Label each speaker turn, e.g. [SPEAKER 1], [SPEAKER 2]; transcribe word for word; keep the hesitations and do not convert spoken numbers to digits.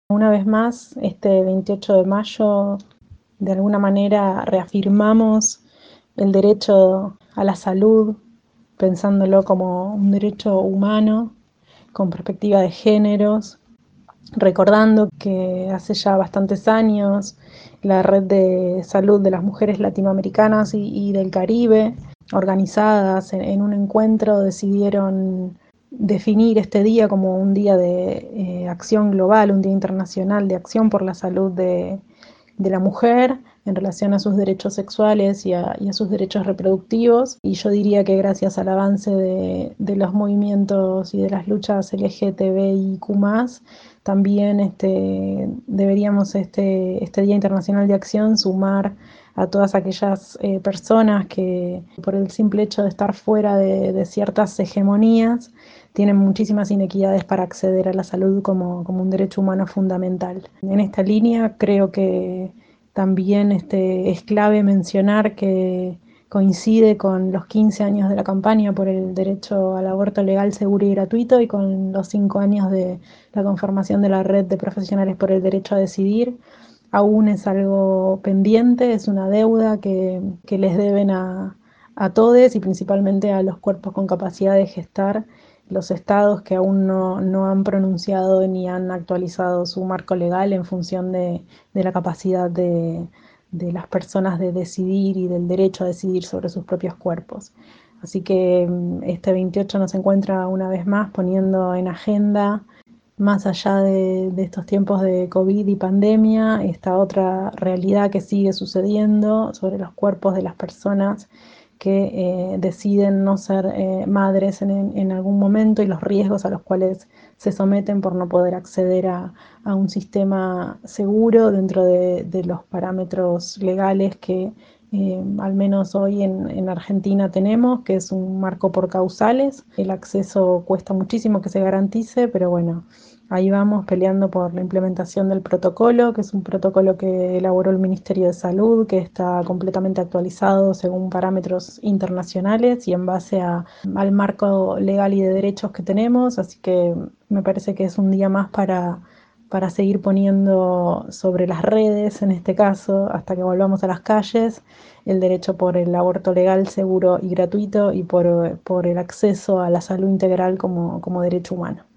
[SPEAKER 1] Una vez más, este veintiocho de mayo, de alguna manera reafirmamos el derecho a la salud, pensándolo como un derecho humano, con perspectiva de géneros, recordando que hace ya bastantes años la Red de Salud de las Mujeres Latinoamericanas y, y del Caribe, organizadas en, en un encuentro, decidieron definir este día como un día de eh, acción global, un día internacional de acción por la salud de, de la mujer en relación a sus derechos sexuales y a, y a sus derechos reproductivos. Y yo diría que gracias al avance de, de los movimientos y de las luchas L G T B I Q más, también este, deberíamos este, este Día Internacional de Acción sumar a todas aquellas eh, personas que por el simple hecho de estar fuera de, de ciertas hegemonías tienen muchísimas inequidades para acceder a la salud como, como un derecho humano fundamental. En esta línea creo que también este, es clave mencionar que coincide con los quince años de la campaña por el derecho al aborto legal, seguro y gratuito y con los cinco años de la conformación de la red de profesionales por el derecho a decidir. Aún es algo pendiente, es una deuda que, que les deben a, a todos y principalmente a los cuerpos con capacidad de gestar los estados que aún no, no han pronunciado ni han actualizado su marco legal en función de, de la capacidad de, de las personas de decidir y del derecho a decidir sobre sus propios cuerpos. Así que mm, este veintiocho nos encuentra una vez más poniendo en agenda, más allá de, de estos tiempos de COVID y pandemia, esta otra realidad que sigue sucediendo sobre los cuerpos de las personas que eh, deciden no ser eh, madres en, en algún momento y los riesgos a los cuales se someten por no poder acceder a, a un sistema seguro dentro de, de los parámetros legales que eh, al menos hoy en, en Argentina tenemos, que es un marco por causales. El acceso cuesta muchísimo que se garantice, pero bueno, ahí vamos peleando por la implementación del protocolo, que es un protocolo que elaboró el Ministerio de Salud, que está completamente actualizado según parámetros internacionales y en base a, al marco legal y de derechos que tenemos. Así que me parece que es un día más para, para seguir poniendo sobre las redes, en este caso, hasta que volvamos a las calles, el derecho por el aborto legal, seguro y gratuito y por, por el acceso a la salud integral como, como derecho humano.